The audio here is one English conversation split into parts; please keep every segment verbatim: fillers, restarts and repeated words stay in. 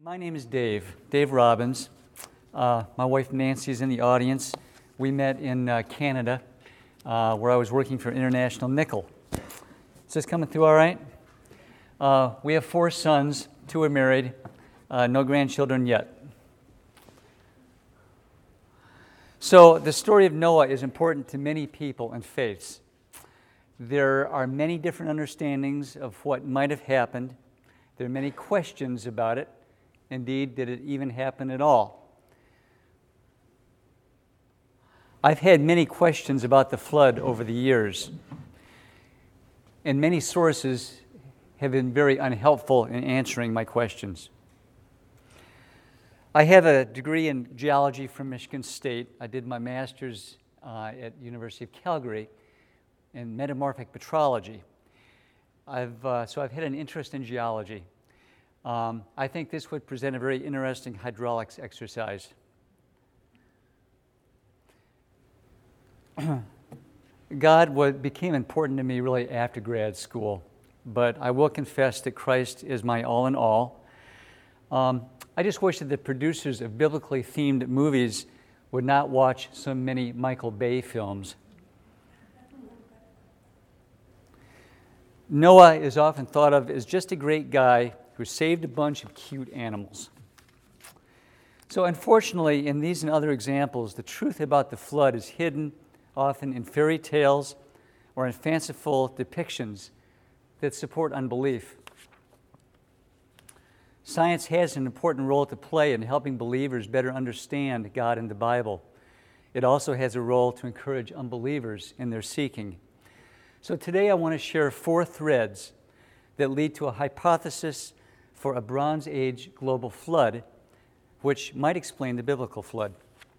My name is Dave, Dave Robbins. Uh, my wife Nancy is in the audience. We met in uh, Canada, uh, where I was working for International Nickel. Is this coming through all right? Uh, we have four sons, two are married, uh, no grandchildren yet. So the story of Noah is important to many people and faiths. There are many different understandings of what might have happened. There are many questions about it. Indeed, did it even happen at all? I've had many questions about the flood over the years, and many sources have been very unhelpful in answering my questions. I have a degree in geology from Michigan State. I did my master's uh, at University of Calgary in metamorphic petrology. I've, uh, so I've had an interest in geology. Um, I think this would present a very interesting hydraulics exercise. God would, became important to me really after grad school, but I will confess that Christ is my all in all. Um, I just wish that the producers of biblically themed movies would not watch so many Michael Bay films. Noah is often thought of as just a great guy who saved a bunch of cute animals. So unfortunately, in these and other examples, the truth about the flood is hidden often in fairy tales or in fanciful depictions that support unbelief. Science has an important role to play in helping believers better understand God and the Bible. It also has a role to encourage unbelievers in their seeking. So today I want to share four threads that lead to a hypothesis for a Bronze Age global flood, which might explain the biblical flood.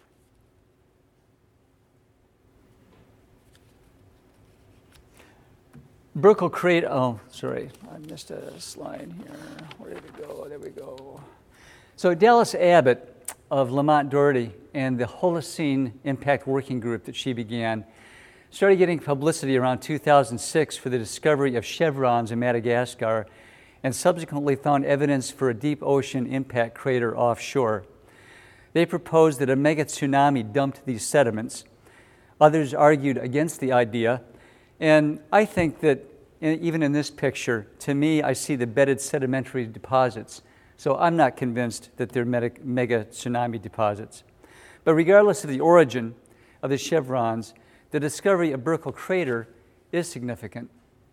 Burkle crater, oh, sorry, I missed a slide here. Where did it go? There we go. So Dallas Abbott of Lamont Doherty and the Holocene Impact Working Group that she began started getting publicity around two thousand six for the discovery of chevrons in Madagascar and subsequently found evidence for a deep ocean impact crater offshore. They proposed that a mega tsunami dumped these sediments. Others argued against the idea, and I think that in, even in this picture, to me, I see the bedded sedimentary deposits. So I'm not convinced that they're mega, mega tsunami deposits. But regardless of the origin of the chevrons, the discovery of Burkle Crater is significant.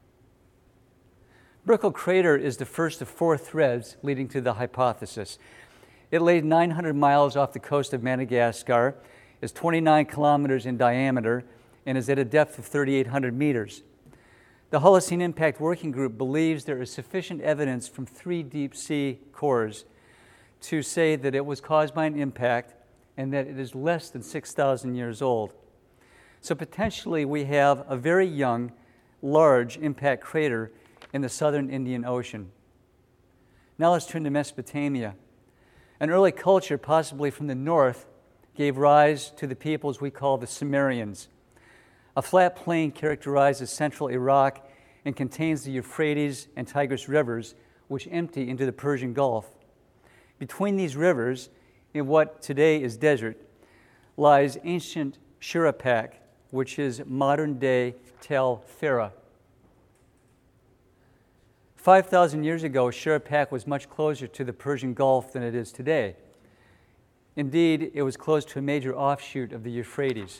Burkle Crater is the first of four threads leading to the hypothesis. It lay nine hundred miles off the coast of Madagascar, is twenty-nine kilometers in diameter, and is at a depth of thirty-eight hundred meters. The Holocene Impact Working Group believes there is sufficient evidence from three deep sea cores to say that it was caused by an impact and that it is less than six thousand years old. So potentially we have a very young, large impact crater in the southern Indian Ocean. Now let's turn to Mesopotamia. An early culture, possibly from the north, gave rise to the peoples we call the Sumerians. A flat plain characterizes central Iraq and contains the Euphrates and Tigris rivers, which empty into the Persian Gulf. Between these rivers, in what today is desert, lies ancient Shuruppak, which is modern-day Tel Farah. five thousand years ago, Shuruppak was much closer to the Persian Gulf than it is today. Indeed, it was close to a major offshoot of the Euphrates.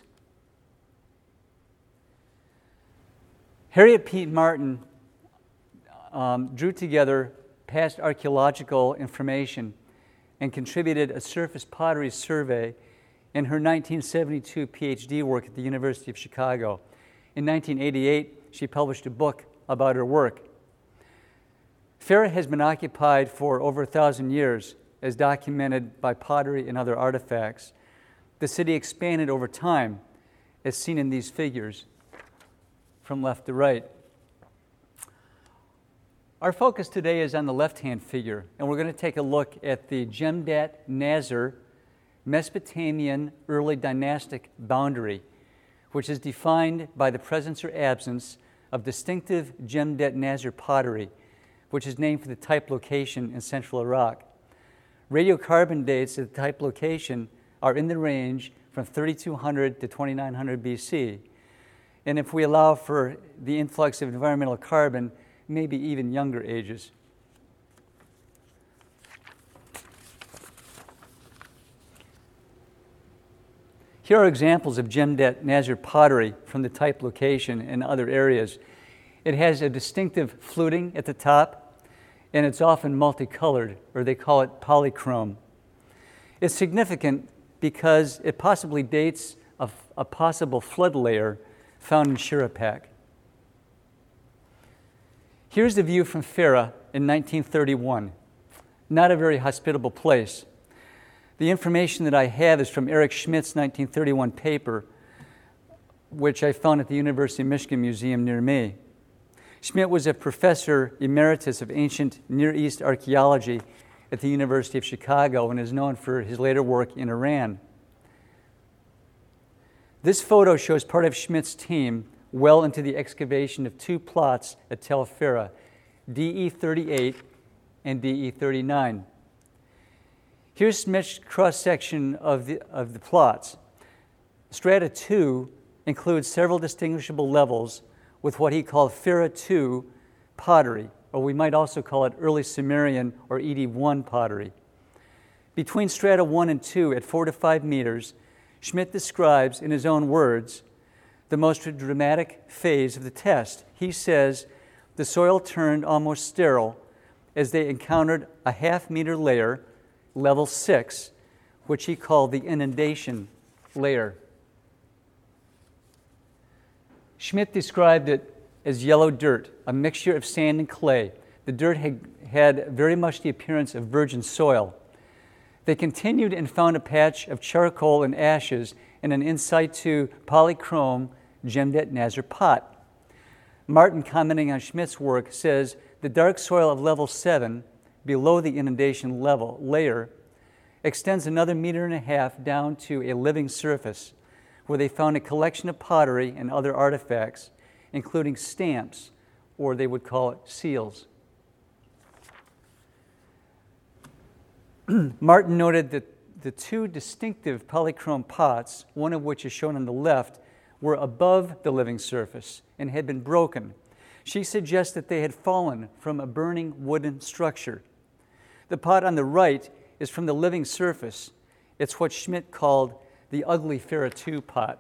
Harriet P. Martin um, drew together past archaeological information and contributed a surface pottery survey in her nineteen seventy-two PhD work at the University of Chicago. In nineteen eighty-eight, she published a book about her work. Farah has been occupied for over a thousand years, as documented by pottery and other artifacts. The city expanded over time, as seen in these figures from left to right. Our focus today is on the left-hand figure, and we're going to take a look at the Jemdet Nazir Mesopotamian early dynastic boundary, which is defined by the presence or absence of distinctive Jemdet Nazir pottery, which is named for the type location in central Iraq. Radiocarbon dates at the type location are in the range from thirty-two hundred to twenty-nine hundred B C. And if we allow for the influx of environmental carbon, maybe even younger ages. Here are examples of Jemdet Nazir pottery from the type location and other areas. It has a distinctive fluting at the top, and it's often multicolored, or they call it polychrome. It's significant because it possibly dates a, a possible flood layer found in Chirapaq. Here's the view from Fera in nineteen thirty-one. Not a very hospitable place. The information that I have is from Eric Schmidt's nineteen thirty-one paper, which I found at the University of Michigan Museum near me. Schmidt was a professor emeritus of ancient Near East archaeology at the University of Chicago and is known for his later work in Iran. This photo shows part of Schmidt's team well into the excavation of two plots at Tel Fera, D E thirty-eight and D E thirty-nine. Here's Schmidt's cross-section of the, of the plots. Strata two includes several distinguishable levels with what he called Fera two pottery, or we might also call it early Sumerian or E D one pottery. Between strata one and two at four to five meters, Schmidt describes, in his own words, the most dramatic phase of the test. He says the soil turned almost sterile as they encountered a half-meter layer, level six, which he called the inundation layer. Schmidt described it as yellow dirt, a mixture of sand and clay. The dirt had, had very much the appearance of virgin soil. They continued and found a patch of charcoal and ashes in an in situ polychrome Jemdet Nazir pot. Martin, commenting on Schmidt's work, says the dark soil of level seven, below the inundation level layer, extends another meter and a half down to a living surface, where they found a collection of pottery and other artifacts, including stamps, or they would call it seals. Martin noted that the two distinctive polychrome pots, one of which is shown on the left, were above the living surface and had been broken. She suggests that they had fallen from a burning wooden structure. The pot on the right is from the living surface. It's what Schmidt called the ugly Fera two pot.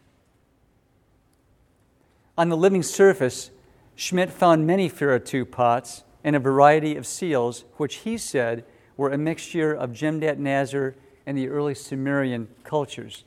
On the living surface, Schmidt found many Fera two pots and a variety of seals, which he said were a mixture of Jemdet Nazir and the early Sumerian cultures.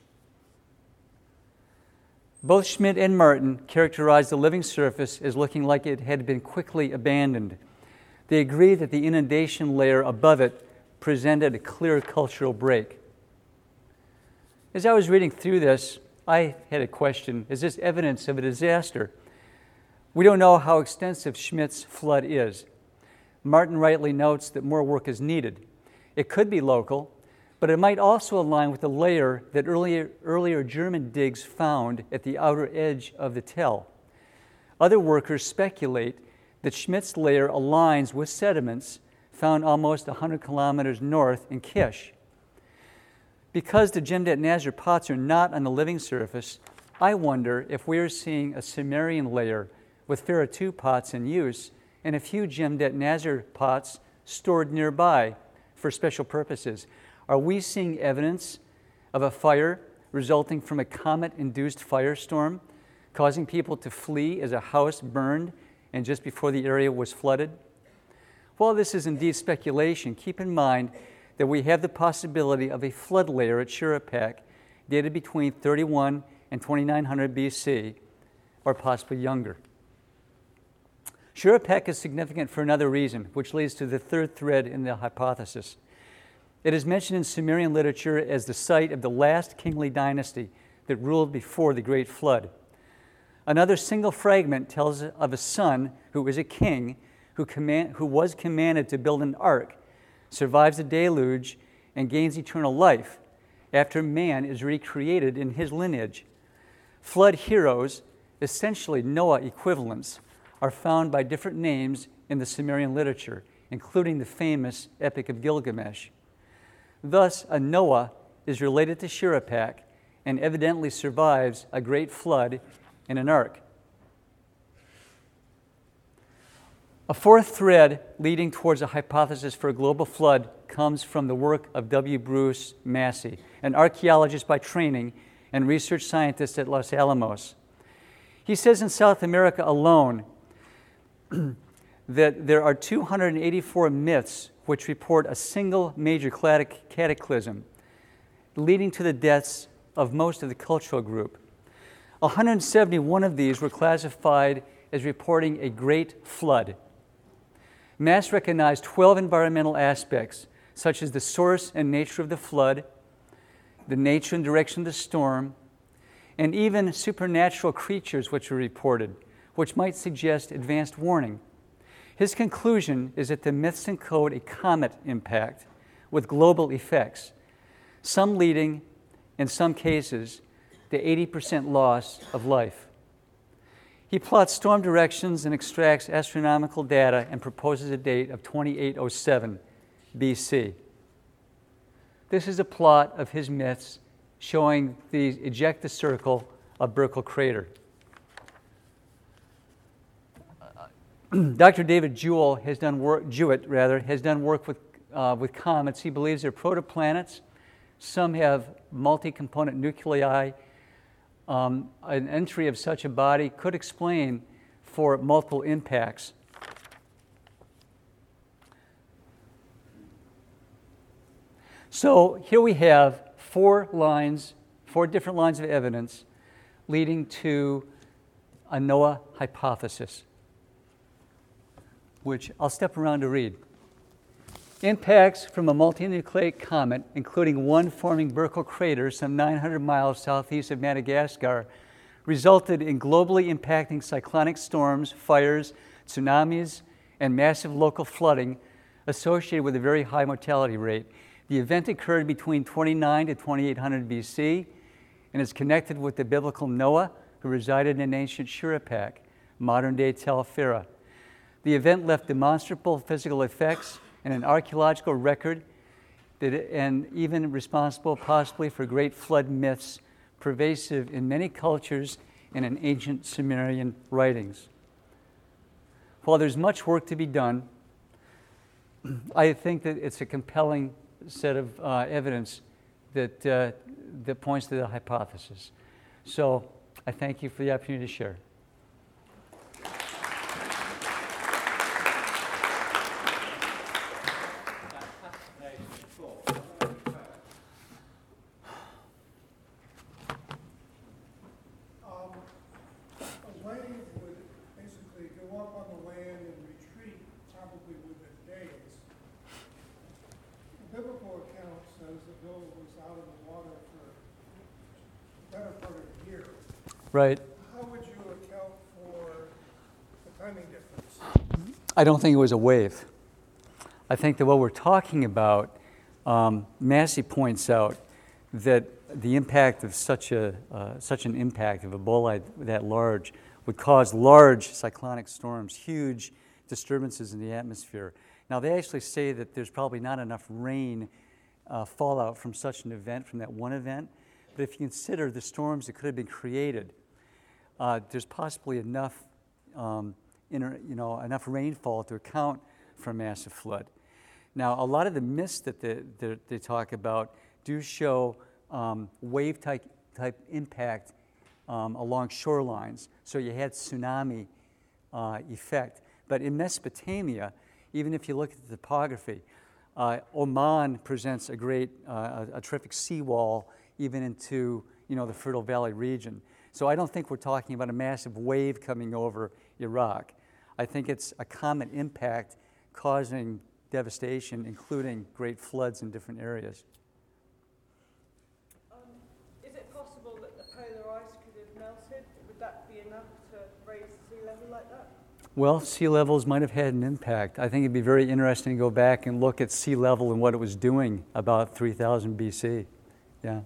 Both Schmidt and Martin characterized the living surface as looking like it had been quickly abandoned. They agreed that the inundation layer above it presented a clear cultural break. As I was reading through this, I had a question: is this evidence of a disaster? We don't know how extensive Schmidt's flood is. Martin rightly notes that more work is needed. It could be local, but it might also align with the layer that earlier, earlier German digs found at the outer edge of the Tell. Other workers speculate that Schmidt's layer aligns with sediments found almost one hundred kilometers north in Kish. Because the Jemdet Nazir pots are not on the living surface, I wonder if we are seeing a Sumerian layer with Fera two pots in use and a few Jemdet Nazir pots stored nearby for special purposes. Are we seeing evidence of a fire resulting from a comet-induced firestorm, causing people to flee as a house burned and just before the area was flooded? While this is indeed speculation, keep in mind that we have the possibility of a flood layer at Chirapaq dated between thirty-one and twenty-nine hundred B C, or possibly younger. Chirapaq is significant for another reason, which leads to the third thread in the hypothesis. It is mentioned in Sumerian literature as the site of the last kingly dynasty that ruled before the Great Flood. Another single fragment tells of a son who is a king who, command, who was commanded to build an ark, survives the deluge, and gains eternal life after man is recreated in his lineage. Flood heroes, essentially Noah equivalents, are found by different names in the Sumerian literature, including the famous Epic of Gilgamesh. Thus, a Noah is related to Shirapak and evidently survives a great flood in an ark. A fourth thread leading towards a hypothesis for a global flood comes from the work of W. Bruce Massey, an archaeologist by training and research scientist at Los Alamos. He says in South America alone that there are two hundred eighty-four myths which report a single major cataclysm leading to the deaths of most of the cultural group. one hundred seventy-one of these were classified as reporting a great flood. Mass recognized twelve environmental aspects, such as the source and nature of the flood, the nature and direction of the storm, and even supernatural creatures which were reported, which might suggest advanced warning. His conclusion is that the myths encode a comet impact with global effects, some leading, in some cases, to eighty percent loss of life. He plots storm directions and extracts astronomical data and proposes a date of twenty-eight oh seven B C. This is a plot of his myths showing the ejecta circle of Burckle crater. Doctor David Jewell has done work, Jewett rather, has done work with, uh, with comets. He believes they're protoplanets. Some have multi-component nuclei. Um, an entry of such a body could explain for multiple impacts. So here we have four lines, four different lines of evidence leading to a Noah hypothesis, which I'll step around to read. Impacts from a multinucleate comet, including one forming Burckle crater some nine hundred miles southeast of Madagascar, resulted in globally impacting cyclonic storms, fires, tsunamis, and massive local flooding associated with a very high mortality rate. The event occurred between twenty-nine to twenty-eight hundred B C and is connected with the biblical Noah, who resided in ancient Shirapak, modern-day Tel Fera. The event left demonstrable physical effects and an archaeological record, that, and even responsible possibly for great flood myths pervasive in many cultures and in ancient Sumerian writings. While there's much work to be done, I think that it's a compelling set of uh, evidence that, uh, that points to the hypothesis. So I thank you for the opportunity to share. Right. How would you account for the timing difference? I don't think it was a wave. I think that what we're talking about, um, Massey points out that the impact of such a uh, such an impact of a bolide that large would cause large cyclonic storms, huge disturbances in the atmosphere. Now, they actually say that there's probably not enough rain uh, fallout from such an event, from that one event. But if you consider the storms that could have been created, Uh, there's possibly enough, um, inter, you know, enough rainfall to account for a massive flood. Now, a lot of the myths that they, that they talk about do show um, wave type, type impact um, along shorelines. So you had tsunami uh, effect. But in Mesopotamia, even if you look at the topography, uh, Oman presents a great, uh, a, a terrific seawall even into, you know, the Fertile Valley region. So I don't think we're talking about a massive wave coming over Iraq. I think it's a comet impact causing devastation, including great floods in different areas. Um, is it possible that the polar ice could have melted? Would that be enough to raise sea level like that? Well, sea levels might have had an impact. I think it'd be very interesting to go back and look at sea level and what it was doing about three thousand B C. Yeah.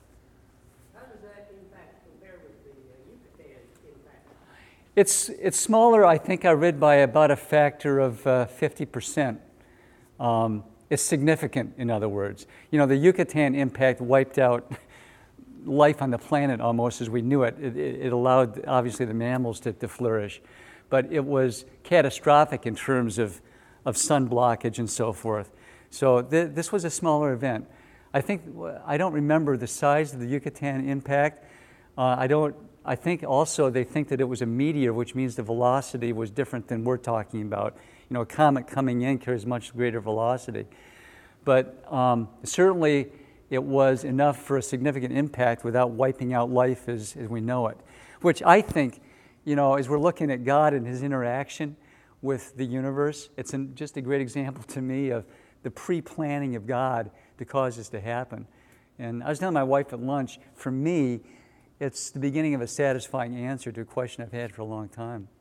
It's, it's smaller, I think I read by about a factor of uh, fifty percent. Um, It's significant, in other words. You know, the Yucatan impact wiped out life on the planet almost as we knew it. It, it allowed, obviously, the mammals to, to flourish. But it was catastrophic in terms of, of sun blockage and so forth. So th- this was a smaller event. I think, I don't remember the size of the Yucatan impact. Uh, I don't, I think also they think that it was a meteor, which means the velocity was different than we're talking about. You know, a comet coming in carries much greater velocity. But um, certainly it was enough for a significant impact without wiping out life as, as we know it. Which I think, you know, as we're looking at God and his interaction with the universe, it's an, just a great example to me of the pre-planning of God to cause this to happen. And I was telling my wife at lunch, for me, it's the beginning of a satisfying answer to a question I've had for a long time.